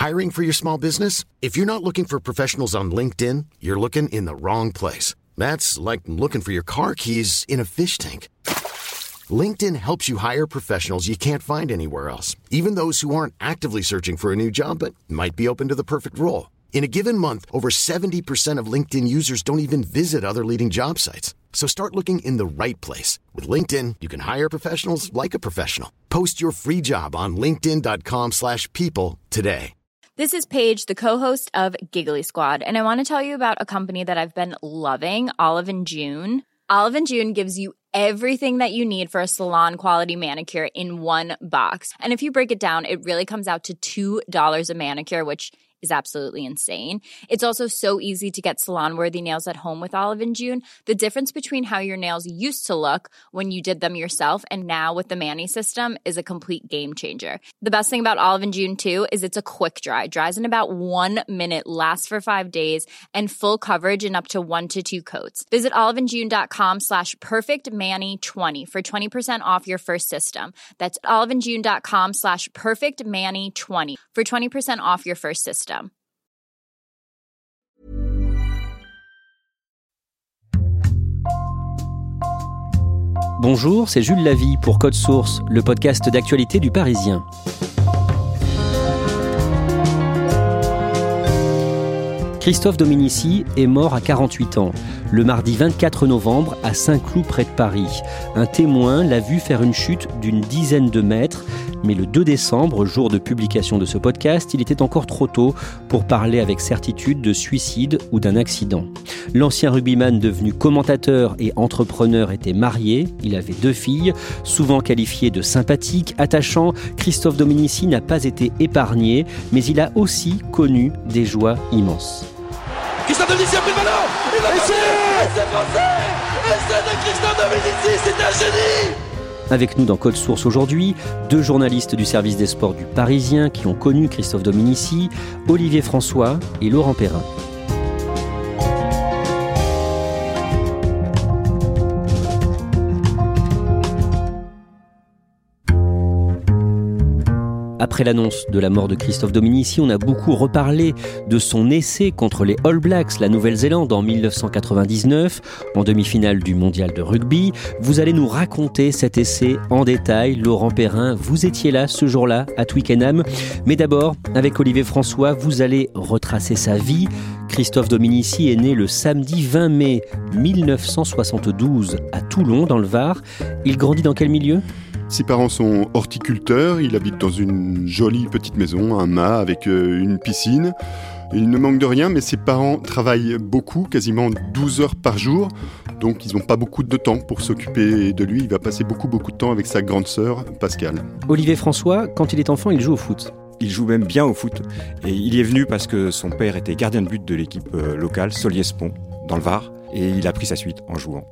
Hiring for your small business? If you're not looking for professionals on LinkedIn, you're looking in the wrong place. That's like looking for your car keys in a fish tank. LinkedIn helps you hire professionals you can't find anywhere else, even those who aren't actively searching for a new job but might be open to the perfect role. In a given month, over 70% of LinkedIn users don't even visit other leading job sites. So start looking in the right place. With LinkedIn, you can hire professionals like a professional. Post your free job on linkedin.com/people today. This is Paige, the co-host of Giggly Squad, and I want to tell you about a company that I've been loving, Olive & June. Olive & June gives you everything that you need for a salon-quality manicure in one box. And if you break it down, it really comes out to $2 a manicure, which is absolutely insane. It's also so easy to get salon-worthy nails at home with Olive & June. The difference between how your nails used to look when you did them yourself and now with the Mani system is a complete game changer. The best thing about Olive & June, too, is it's a quick dry. Dries in about 1 minute, lasts for 5 days, and full coverage in up to 1 to 2 coats. Visit oliveandjune.com/perfectmani20 for 20% off your first system. That's oliveandjune.com/perfectmani20 for 20% off your first system. Bonjour, c'est Jules Lavie pour Code Source, le podcast d'actualité du Parisien. Christophe Dominici est mort à 48 ans, le mardi 24 novembre à Saint-Cloud près de Paris. Un témoin l'a vu faire une chute d'une dizaine de mètres, mais le 2 décembre, jour de publication de ce podcast, il était encore trop tôt pour parler avec certitude de suicide ou d'un accident. L'ancien rugbyman devenu commentateur et entrepreneur était marié, il avait 2 filles, souvent qualifié de sympathique, attachant. Christophe Dominici n'a pas été épargné, mais il a aussi connu des joies immenses. Christophe Dominici a pris le ballon. Il va passer. C'est français. Essai de Christophe Dominici, c'est un génie. Avec nous dans Code Source aujourd'hui, 2 journalistes du service des sports du Parisien qui ont connu Christophe Dominici, Olivier François et Laurent Perrin. Après l'annonce de la mort de Christophe Dominici, on a beaucoup reparlé de son essai contre les All Blacks, la Nouvelle-Zélande, en 1999, en demi-finale du mondial de rugby. Vous allez nous raconter cet essai en détail. Laurent Perrin, vous étiez là ce jour-là à Twickenham. Mais d'abord, avec Olivier François, vous allez retracer sa vie. Christophe Dominici est né le samedi 20 mai 1972 à Toulon, dans le Var. Il grandit dans quel milieu ? Ses parents sont horticulteurs, il habite dans une jolie petite maison, un mât avec une piscine. Il ne manque de rien, mais ses parents travaillent beaucoup, quasiment 12 heures par jour. Donc ils n'ont pas beaucoup de temps pour s'occuper de lui. Il va passer beaucoup de temps avec sa grande sœur, Pascale. Olivier François, quand il est enfant, il joue au foot. Il joue même bien au foot. Et il y est venu parce que son père était gardien de but de l'équipe locale, Solliès-Pont, dans le Var. Et il a pris sa suite en jouant.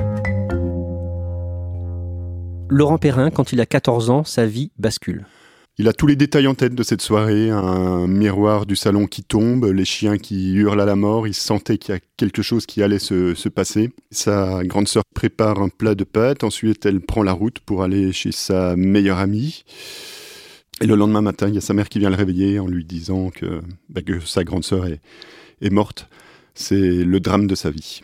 Laurent Perrin, quand il a 14 ans, sa vie bascule. Il a tous les détails en tête de cette soirée, un miroir du salon qui tombe, les chiens qui hurlent à la mort, il sentait qu'il y a quelque chose qui allait se passer. Sa grande sœur prépare un plat de pâtes, ensuite elle prend la route pour aller chez sa meilleure amie. Et le lendemain matin, il y a sa mère qui vient le réveiller en lui disant que sa grande sœur est morte. C'est le drame de sa vie.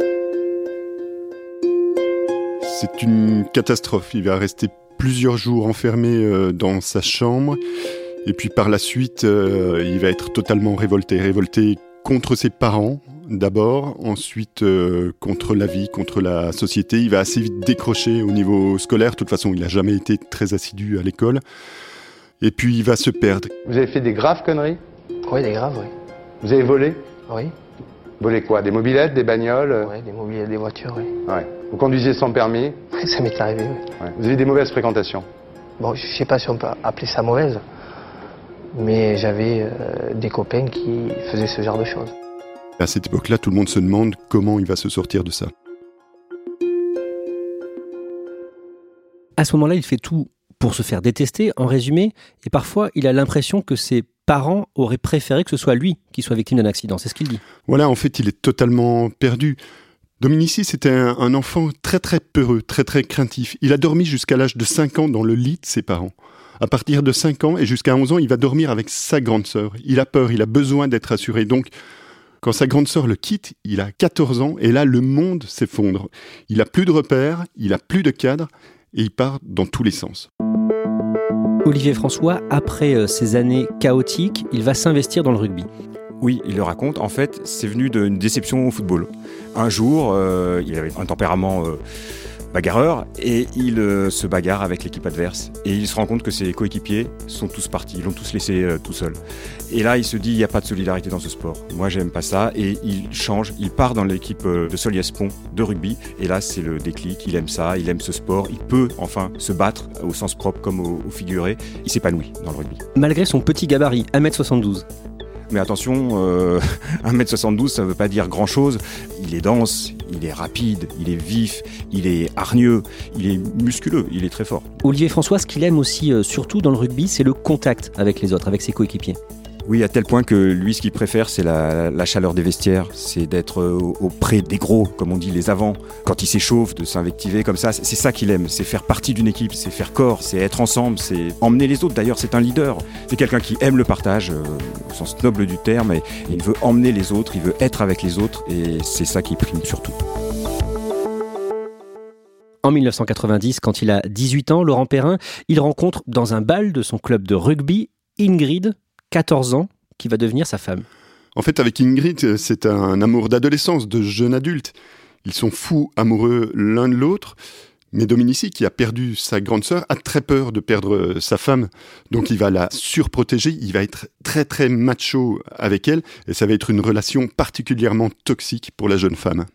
C'est une catastrophe, il va rester plusieurs jours enfermé dans sa chambre et puis par la suite il va être totalement révolté contre ses parents d'abord, ensuite contre la vie, contre la société. Il va assez vite décrocher au niveau scolaire, de toute façon il n'a jamais été très assidu à l'école et puis il va se perdre. Vous avez fait des graves conneries ? Oui, des graves, oui. Vous avez volé ? Oui. Volé quoi ? Des mobylettes, des bagnoles ? Oui, des mobylettes, des voitures, oui. Ouais. Vous conduisiez sans permis ? Ça m'est arrivé, oui. Ouais. Vous avez des mauvaises fréquentations ? Bon, je ne sais pas si on peut appeler ça mauvaise, mais j'avais des copains qui faisaient ce genre de choses. À cette époque-là, tout le monde se demande comment il va se sortir de ça. À ce moment-là, il fait tout pour se faire détester, en résumé, et parfois il a l'impression que ses parents auraient préféré que ce soit lui qui soit victime d'un accident. C'est ce qu'il dit. Voilà, en fait, il est totalement perdu. Dominici, c'était un enfant très très peureux, très très craintif. Il a dormi jusqu'à l'âge de 5 ans dans le lit de ses parents. À partir de 5 ans et jusqu'à 11 ans, il va dormir avec sa grande sœur. Il a peur, il a besoin d'être rassuré. Donc, quand sa grande sœur le quitte, il a 14 ans et là, le monde s'effondre. Il n'a plus de repères, il n'a plus de cadre et il part dans tous les sens. Olivier François, après ces années chaotiques, il va s'investir dans le rugby. Oui, il le raconte. En fait, c'est venu d'une déception au football. Un jour, il avait un tempérament bagarreur et il se bagarre avec l'équipe adverse. Et il se rend compte que ses coéquipiers sont tous partis, ils l'ont tous laissé tout seul. Et là, il se dit, il n'y a pas de solidarité dans ce sport. Moi, j'aime pas ça. Et il change, il part dans l'équipe de Solliès-Pont de rugby. Et là, c'est le déclic, il aime ça, il aime ce sport. Il peut enfin se battre au sens propre comme au figuré. Il s'épanouit dans le rugby. Malgré son petit gabarit, 1m72. Mais attention, 1m72, ça ne veut pas dire grand-chose. Il est dense, il est rapide, il est vif, il est hargneux, il est musculeux, il est très fort. Olivier François, ce qu'il aime aussi, surtout dans le rugby, c'est le contact avec les autres, avec ses coéquipiers. Oui, à tel point que lui, ce qu'il préfère, c'est la chaleur des vestiaires, c'est d'être auprès des gros, comme on dit, les avants. Quand il s'échauffe, de s'invectiver comme ça, c'est ça qu'il aime, c'est faire partie d'une équipe, c'est faire corps, c'est être ensemble, c'est emmener les autres. D'ailleurs, c'est un leader, c'est quelqu'un qui aime le partage, au sens noble du terme, et il veut emmener les autres, il veut être avec les autres, et c'est ça qui prime surtout. En 1990, quand il a 18 ans, Laurent Perrin, il rencontre dans un bal de son club de rugby Ingrid, 14 ans, qui va devenir sa femme. En fait, avec Ingrid, c'est un amour d'adolescence, de jeune adulte. Ils sont fous amoureux l'un de l'autre. Mais Dominici, qui a perdu sa grande sœur, a très peur de perdre sa femme. Donc il va la surprotéger, il va être très très macho avec elle. Et ça va être une relation particulièrement toxique pour la jeune femme.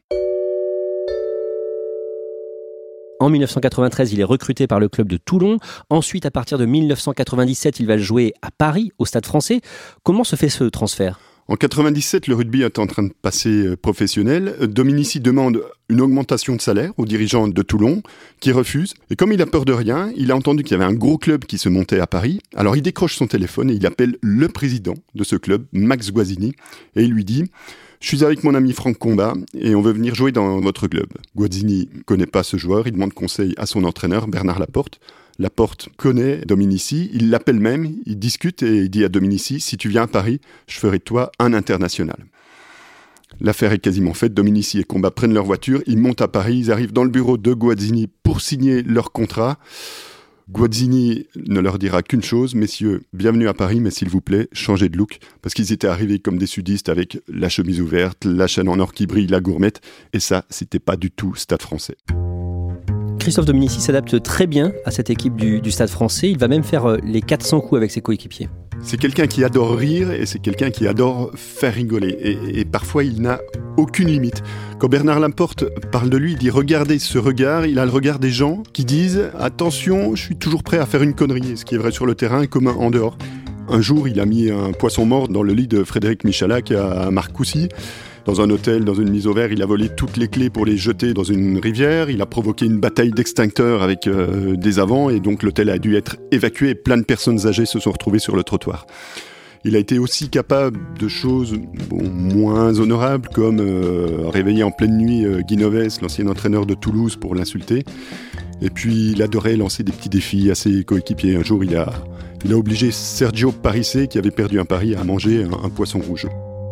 En 1993, il est recruté par le club de Toulon. Ensuite, à partir de 1997, il va jouer à Paris, au Stade Français. Comment se fait ce transfert ? En 97, le rugby est en train de passer professionnel. Dominici demande une augmentation de salaire aux dirigeants de Toulon, qui refusent. Et comme il a peur de rien, il a entendu qu'il y avait un gros club qui se montait à Paris. Alors il décroche son téléphone et il appelle le président de ce club, Max Guazzini, et il lui dit « Je suis avec mon ami Franck Combat et on veut venir jouer dans votre club. » Guazzini ne connaît pas ce joueur, il demande conseil à son entraîneur, Bernard Laporte. Laporte connaît Dominici, il l'appelle même, il discute et il dit à Dominici « Si tu viens à Paris, je ferai de toi un international. » L'affaire est quasiment faite, Dominici et Combat prennent leur voiture, ils montent à Paris, ils arrivent dans le bureau de Guazzini pour signer leur contrat. Guazzini ne leur dira qu'une chose, messieurs, bienvenue à Paris, mais s'il vous plaît, changez de look, parce qu'ils étaient arrivés comme des sudistes avec la chemise ouverte, la chaîne en or qui brille, la gourmette, et ça, c'était pas du tout Stade Français. Christophe Dominici s'adapte très bien à cette équipe du Stade Français, il va même faire les 400 coups avec ses coéquipiers. C'est quelqu'un qui adore rire et c'est quelqu'un qui adore faire rigoler. Et parfois, il n'a aucune limite. Quand Bernard Laporte parle de lui, il dit « Regardez ce regard », il a le regard des gens qui disent « Attention, je suis toujours prêt à faire une connerie », ce qui est vrai sur le terrain comme en dehors. Un jour, il a mis un poisson mort dans le lit de Frédéric Michalak à Marcoussis. Dans un hôtel, dans une mise au vert, il a volé toutes les clés pour les jeter dans une rivière. Il a provoqué une bataille d'extincteurs avec des avants et donc l'hôtel a dû être évacué et plein de personnes âgées se sont retrouvées sur le trottoir. Il a été aussi capable de choses moins honorables comme réveiller en pleine nuit Guy Novès, l'ancien entraîneur de Toulouse, pour l'insulter. Et puis il adorait lancer des petits défis à ses coéquipiers. Un jour, il a obligé Sergio Parissé, qui avait perdu un pari, à manger un poisson rouge.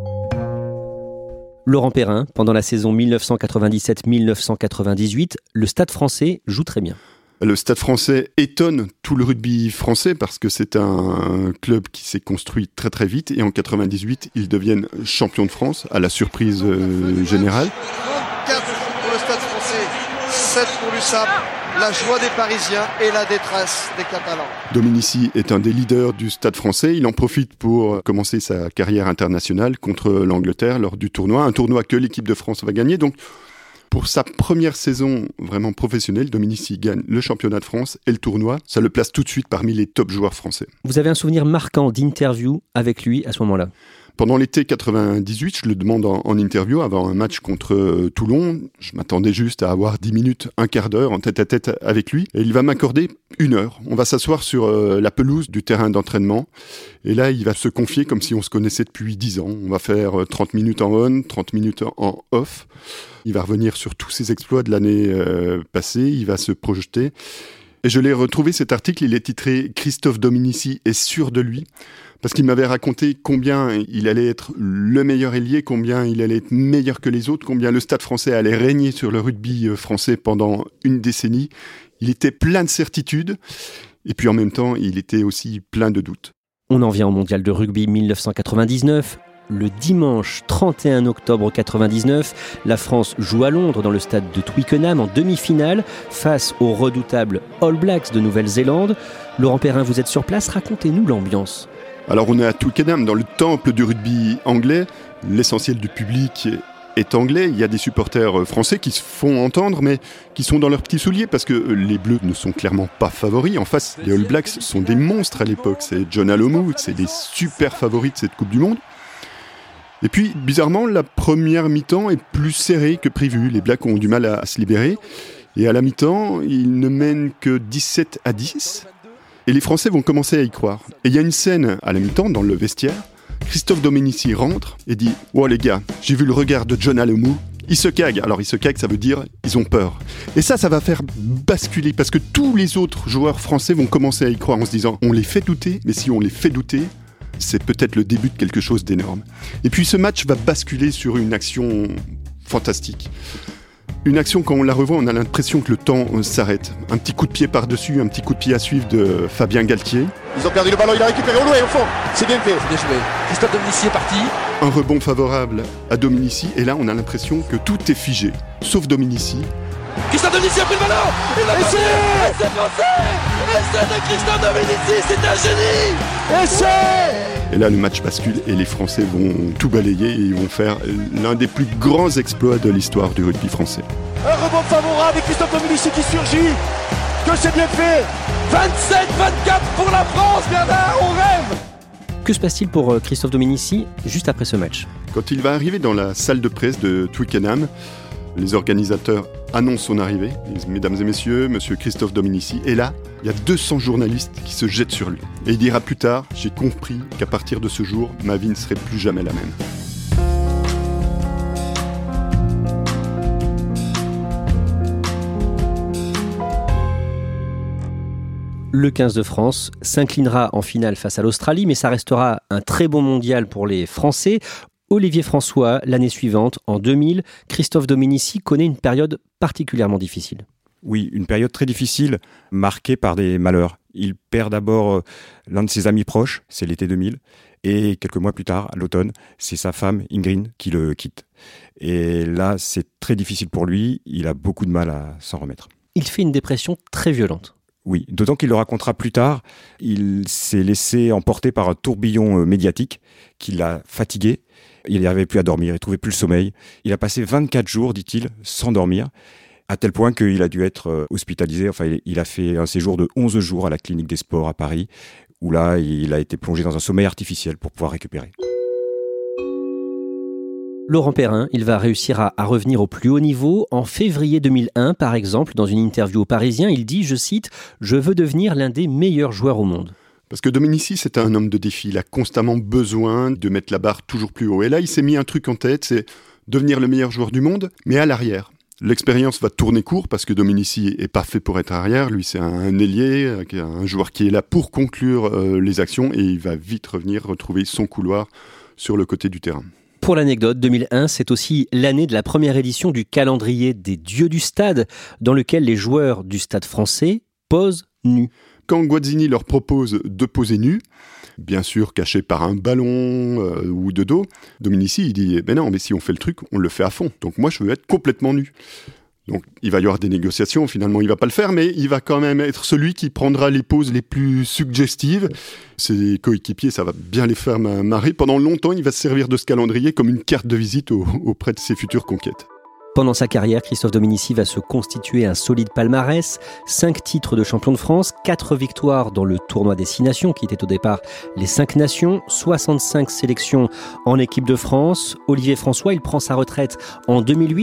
Laurent Perrin, pendant la saison 1997-1998, le Stade Français joue très bien. Le Stade Français étonne tout le rugby français parce que c'est un club qui s'est construit très très vite et en 98, ils deviennent champions de France à la surprise générale. 4 pour le Stade Français, 7 pour l'USAP, la joie des Parisiens et la détresse des Catalans. Dominici est un des leaders du Stade Français. Il en profite pour commencer sa carrière internationale contre l'Angleterre lors du tournoi. Un tournoi que l'équipe de France va gagner. Donc, pour sa première saison vraiment professionnelle, Dominici gagne le championnat de France et le tournoi. Ça le place tout de suite parmi les top joueurs français. Vous avez un souvenir marquant d'interview avec lui à ce moment-là ? Pendant l'été 98, je le demande en interview avant un match contre Toulon. Je m'attendais juste à avoir 10 minutes, un quart d'heure en tête-à-tête avec lui. Et il va m'accorder 1 heure. On va s'asseoir sur la pelouse du terrain d'entraînement. Et là, il va se confier comme si on se connaissait depuis 10 ans. On va faire 30 minutes en on, 30 minutes en off. Il va revenir sur tous ses exploits de l'année passée. Il va se projeter. Et je l'ai retrouvé, cet article, il est titré « Christophe Dominici est sûr de lui ». Parce qu'il m'avait raconté combien il allait être le meilleur ailier, combien il allait être meilleur que les autres, combien le Stade français allait régner sur le rugby français pendant une décennie. Il était plein de certitudes, et puis en même temps, il était aussi plein de doutes. On en vient au mondial de rugby 1999. Le dimanche 31 octobre 1999, la France joue à Londres dans le stade de Twickenham en demi-finale face aux redoutables All Blacks de Nouvelle-Zélande. Laurent Perrin, vous êtes sur place, racontez-nous l'ambiance. Alors on est à Twickenham, dans le temple du rugby anglais. L'essentiel du public est anglais. Il y a des supporters français qui se font entendre, mais qui sont dans leurs petits souliers, parce que les Bleus ne sont clairement pas favoris. En face, les All Blacks sont des monstres à l'époque. C'est John Alomu, c'est des super favoris de cette Coupe du Monde. Et puis, bizarrement, la première mi-temps est plus serrée que prévu. Les Blacks ont du mal à se libérer. Et à la mi-temps, ils ne mènent que 17-10. Et les Français vont commencer à y croire. Et il y a une scène à la mi-temps, dans le vestiaire. Christophe Dominici rentre et dit « Oh les gars, j'ai vu le regard de John Alomu. Ils se caguent. » Alors, ils se caguent, ça veut dire ils ont peur. Et ça va faire basculer, parce que tous les autres joueurs français vont commencer à y croire en se disant « On les fait douter, mais si on les fait douter, c'est peut-être le début de quelque chose d'énorme. » Et puis ce match va basculer sur une action fantastique. Une action, quand on la revoit, on a l'impression que le temps s'arrête. Un petit coup de pied par-dessus, un petit coup de pied à suivre de Fabien Galtier. Ils ont perdu le ballon, il a récupéré au loin, au fond. C'est bien fait. C'est bien joué. Christophe Dominici est parti. Un rebond favorable à Dominici, et là on a l'impression que tout est figé, sauf Dominici. Christophe Dominici a pris le ballon. Il a passé. C'est français. Essai de Christophe Dominici, c'est un génie. Essai. Et là, le match bascule et les Français vont tout balayer et ils vont faire l'un des plus grands exploits de l'histoire du rugby français. Un rebond favorable et Christophe Dominici qui surgit. Que c'est bien fait. 27-24 pour la France, Bernard, on rêve. Que se passe-t-il pour Christophe Dominici juste après ce match ? Quand il va arriver dans la salle de presse de Twickenham, les organisateurs annoncent son arrivée. Ils disent « Mesdames et messieurs, monsieur Christophe Dominici ». Et là, il y a 200 journalistes qui se jettent sur lui. Et il dira plus tard « J'ai compris qu'à partir de ce jour, ma vie ne serait plus jamais la même ». Le 15 de France s'inclinera en finale face à l'Australie, mais ça restera un très bon mondial pour les Français. Olivier François, l'année suivante, en 2000, Christophe Dominici connaît une période particulièrement difficile. Oui, une période très difficile, marquée par des malheurs. Il perd d'abord l'un de ses amis proches, c'est l'été 2000, et quelques mois plus tard, à l'automne, c'est sa femme, Ingrid, qui le quitte. Et là, c'est très difficile pour lui, il a beaucoup de mal à s'en remettre. Il fait une dépression très violente. Oui, d'autant qu'il le racontera plus tard, il s'est laissé emporter par un tourbillon médiatique qui l'a fatigué. Il n'arrivait plus à dormir, il ne trouvait plus le sommeil. Il a passé 24 jours, dit-il, sans dormir, à tel point qu'il a dû être hospitalisé. Enfin, il a fait un séjour de 11 jours à la clinique des sports à Paris, où là, il a été plongé dans un sommeil artificiel pour pouvoir récupérer. Laurent Perrin, il va réussir à revenir au plus haut niveau. En février 2001, par exemple, dans une interview au Parisien, il dit, je cite, « Je veux devenir l'un des meilleurs joueurs au monde ». Parce que Dominici, c'est un homme de défi. Il a constamment besoin de mettre la barre toujours plus haut. Et là, il s'est mis un truc en tête, c'est devenir le meilleur joueur du monde, mais à l'arrière. L'expérience va tourner court parce que Dominici est pas fait pour être arrière. Lui, c'est un ailier, un joueur qui est là pour conclure les actions et il va vite revenir retrouver son couloir sur le côté du terrain. Pour l'anecdote, 2001, c'est aussi l'année de la première édition du calendrier des dieux du stade, dans lequel les joueurs du stade français posent nus. Quand Guazzini leur propose de poser nus, bien sûr cachés par un ballon ou de dos, Dominici il dit « non, mais si on fait le truc, on le fait à fond. Donc moi, je veux être complètement nu. » Donc il va y avoir des négociations, finalement il ne va pas le faire, mais il va quand même être celui qui prendra les poses les plus suggestives. Ses coéquipiers, ça va bien les faire marrer. Pendant longtemps, il va se servir de ce calendrier comme une carte de visite auprès de ses futures conquêtes. Pendant sa carrière, Christophe Dominici va se constituer un solide palmarès, 5 titres de champion de France, 4 victoires dans le tournoi des 6 nations, qui était au départ les 5 nations, 65 sélections en équipe de France. Olivier François, il prend sa retraite en 2008.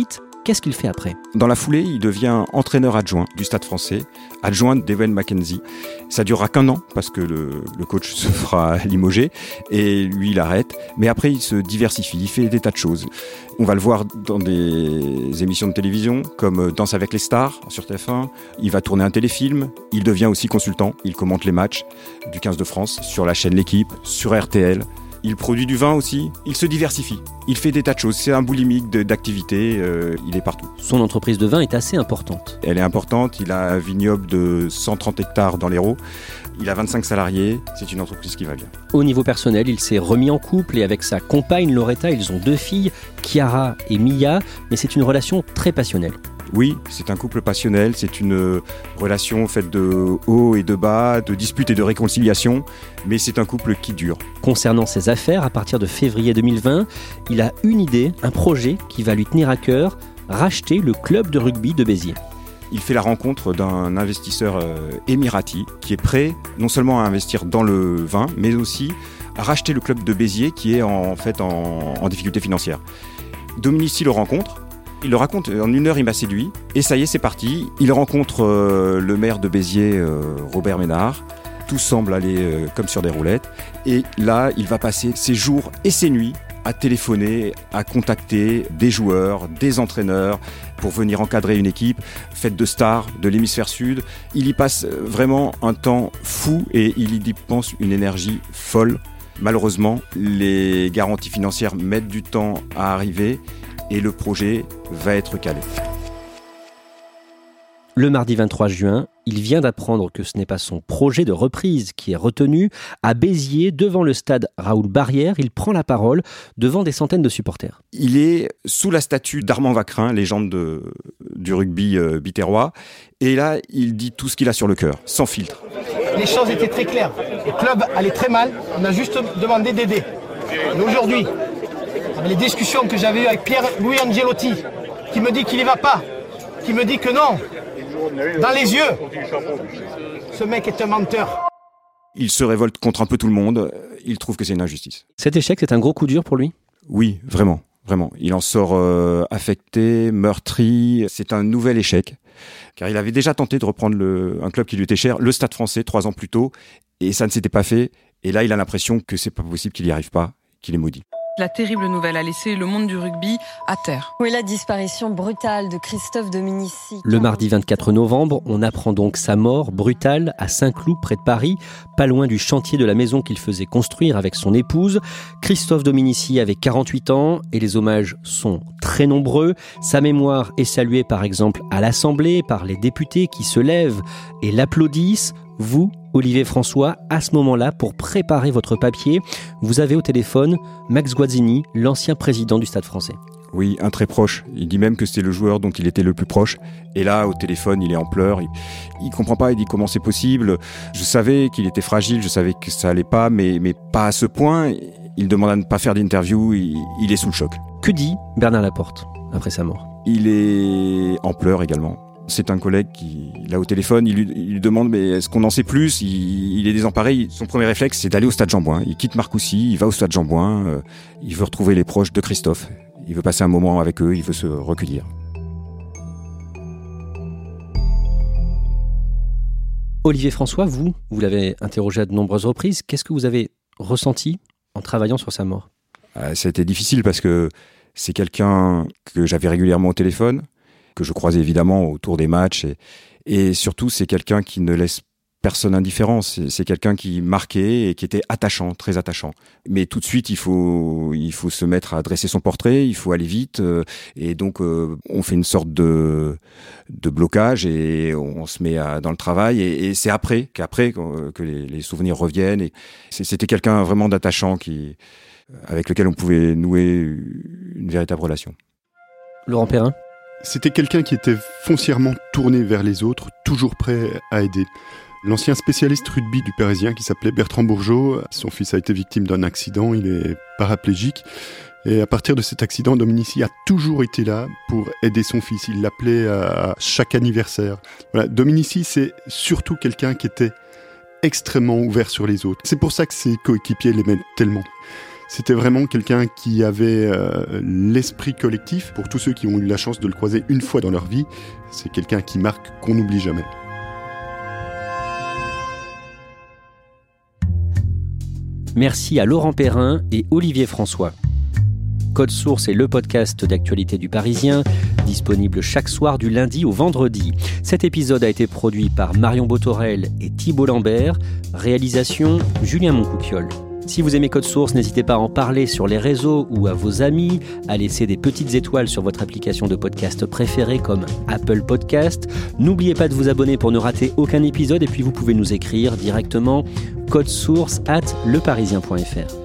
Qu'est-ce qu'il fait après ? Dans la foulée, il devient entraîneur adjoint du Stade français, adjoint d'Ewen Mackenzie. Ça durera qu'1 an parce que le coach se fera limoger et lui il arrête. Mais après il se diversifie, il fait des tas de choses. On va le voir dans des émissions de télévision comme Danse avec les stars sur TF1. Il va tourner un téléfilm. Il devient aussi consultant. Il commente les matchs du 15 de France sur la chaîne L'Équipe, sur RTL. Il produit du vin aussi, il se diversifie, il fait des tas de choses, c'est un boulimique d'activités, il est partout. Son entreprise de vin est assez importante. Elle est importante, il a un vignoble de 130 hectares dans l'Hérault, il a 25 salariés, c'est une entreprise qui va bien. Au niveau personnel, il s'est remis en couple et avec sa compagne Loretta, ils ont 2 filles, Chiara et Mia, mais c'est une relation très passionnelle. Oui, c'est un couple passionnel, c'est une relation faite de hauts et de bas, de disputes et de réconciliations, mais c'est un couple qui dure. Concernant ses affaires, à partir de février 2020, il a une idée, un projet qui va lui tenir à cœur, racheter le club de rugby de Béziers. Il fait la rencontre d'un investisseur émirati qui est prêt non seulement à investir dans le vin, mais aussi à racheter le club de Béziers qui est en difficulté financière. Dominici le rencontre. Il le raconte, en 1 heure il m'a séduit, et ça y est c'est parti. Il rencontre le maire de Béziers, Robert Ménard, tout semble aller comme sur des roulettes, et là il va passer ses jours et ses nuits à téléphoner, à contacter des joueurs, des entraîneurs, pour venir encadrer une équipe faite de stars de l'hémisphère sud. Il y passe vraiment un temps fou, et il y dépense une énergie folle. Malheureusement, les garanties financières mettent du temps à arriver, et le projet va être calé. Le mardi 23 juin, il vient d'apprendre que ce n'est pas son projet de reprise qui est retenu. À Béziers, devant le stade Raoul Barrière, il prend la parole devant des centaines de supporters. Il est sous la statue d'Armand Vacrin, légende du rugby biterrois, et là, il dit tout ce qu'il a sur le cœur, sans filtre. Les choses étaient très claires. Le club allait très mal, on a juste demandé d'aider. Mais aujourd'hui, avec les discussions que j'avais eues avec Pierre-Louis Angelotti, qui me dit qu'il n'y va pas, qui me dit que non, dans les yeux, ce mec est un menteur. Il se révolte contre un peu tout le monde, il trouve que c'est une injustice. Cet échec, c'est un gros coup dur pour lui ? Oui, vraiment. Il en sort affecté, meurtri, c'est un nouvel échec. Car il avait déjà tenté de reprendre un club qui lui était cher, le Stade français, 3 ans plus tôt, et ça ne s'était pas fait. Et là, il a l'impression que c'est pas possible, qu'il n'y arrive pas, qu'il est maudit. La terrible nouvelle a laissé le monde du rugby à terre. Oui, la disparition brutale de Christophe Dominici. Le mardi 24 novembre, on apprend donc sa mort brutale à Saint-Cloud, près de Paris, pas loin du chantier de la maison qu'il faisait construire avec son épouse. Christophe Dominici avait 48 ans et les hommages sont très nombreux. Sa mémoire est saluée par exemple à l'Assemblée par les députés qui se lèvent et l'applaudissent. Vous, Olivier François, à ce moment-là, pour préparer votre papier, vous avez au téléphone Max Guazzini, l'ancien président du Stade français. Oui, un très proche. Il dit même que c'était le joueur dont il était le plus proche. Et là, au téléphone, il est en pleurs. Il comprend pas, il dit comment c'est possible. Je savais qu'il était fragile, je savais que ça allait pas, mais pas à ce point. Il demande à ne pas faire d'interview, il est sous le choc. Que dit Bernard Laporte après sa mort ? Il est en pleurs également. C'est un collègue qui, là au téléphone, il lui demande mais est-ce qu'on en sait plus ? Il est désemparé. Son premier réflexe, c'est d'aller au stade Jean-Bouin. Il quitte Marcoussis, il va au stade Jean-Bouin. Il veut retrouver les proches de Christophe. Il veut passer un moment avec eux, il veut se recueillir. Olivier François, vous l'avez interrogé à de nombreuses reprises. Qu'est-ce que vous avez ressenti en travaillant sur sa mort ? Ça a été difficile parce que c'est quelqu'un que j'avais régulièrement au téléphone, que je croisais évidemment autour des matchs. Et surtout, c'est quelqu'un qui ne laisse personne indifférent. C'est quelqu'un qui marquait et qui était attachant, très attachant. Mais tout de suite, il faut se mettre à dresser son portrait, il faut aller vite. Et donc, on fait une sorte de blocage et on se met dans le travail. Et c'est après que les souvenirs reviennent. Et c'était quelqu'un vraiment d'attachant avec lequel on pouvait nouer une véritable relation. Laurent Perrin ? C'était quelqu'un qui était foncièrement tourné vers les autres, toujours prêt à aider. L'ancien spécialiste rugby du Parisien qui s'appelait Bertrand Bourgeot, son fils a été victime d'un accident, il est paraplégique. Et à partir de cet accident, Dominici a toujours été là pour aider son fils. Il l'appelait à chaque anniversaire. Voilà, Dominici, c'est surtout quelqu'un qui était extrêmement ouvert sur les autres. C'est pour ça que ses coéquipiers l'aimaient tellement. C'était vraiment quelqu'un qui avait l'esprit collectif. Pour tous ceux qui ont eu la chance de le croiser une fois dans leur vie, c'est quelqu'un qui marque, qu'on n'oublie jamais. Merci à Laurent Perrin et Olivier François. Code Source est le podcast d'actualité du Parisien, disponible chaque soir du lundi au vendredi. Cet épisode a été produit par Marion Botorel et Thibault Lambert, réalisation Julien Moncouquiol. Si vous aimez Code Source, n'hésitez pas à en parler sur les réseaux ou à vos amis, à laisser des petites étoiles sur votre application de podcast préférée comme Apple Podcast. N'oubliez pas de vous abonner pour ne rater aucun épisode et puis vous pouvez nous écrire directement codesource@leparisien.fr.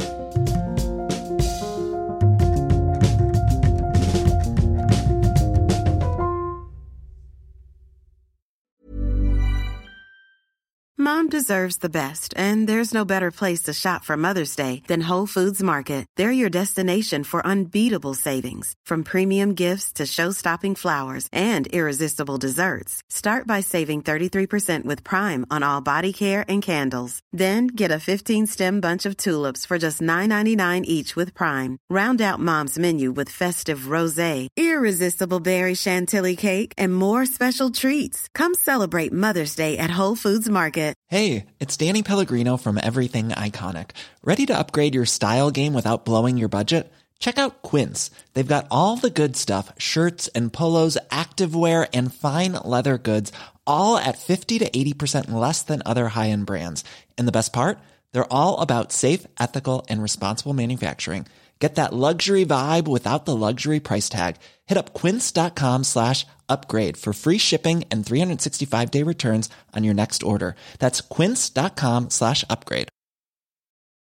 Mom deserves the best, and there's no better place to shop for Mother's Day than Whole Foods Market. They're your destination for unbeatable savings, from premium gifts to show-stopping flowers and irresistible desserts. Start by saving 33% with Prime on all body care and candles. Then get a 15-stem bunch of tulips for just $9.99 each with Prime. Round out Mom's menu with festive rosé, irresistible berry chantilly cake, and more special treats. Come celebrate Mother's Day at Whole Foods Market. Hey, it's Danny Pellegrino from Everything Iconic. Ready to upgrade your style game without blowing your budget? Check out Quince. They've got all the good stuff, shirts and polos, activewear, and fine leather goods, all at 50 to 80% less than other high-end brands. And the best part? They're all about safe, ethical, and responsible manufacturing. Get that luxury vibe without the luxury price tag. Hit up quince.com/upgrade for free shipping and 365-day returns on your next order. That's quince.com/upgrade.